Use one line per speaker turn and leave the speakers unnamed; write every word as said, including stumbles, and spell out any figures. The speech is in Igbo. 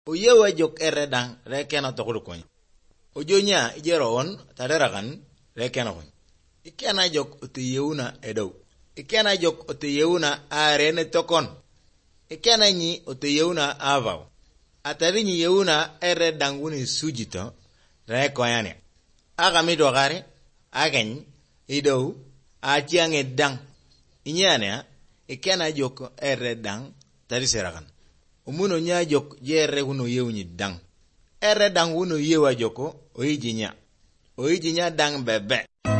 Uyewa jok eredang rekena tokul koy. Ujonya ijero on taderagan rekena koy. Ikena jok utiyeuna edo. Ikena jok utiyeuna arene tokon. Ikena nyi utiyeuna avaw. Atari nyi yeuna eredang wuni sujito rekoyane. Aga mido gare agany ido achiang edang. Inyane ikena jok eredang tari seragan. Umuno nya jok jere wuno yewnyi dang. Ere dang wuno yewa joko oiji nya. Oiji nya dang bebe.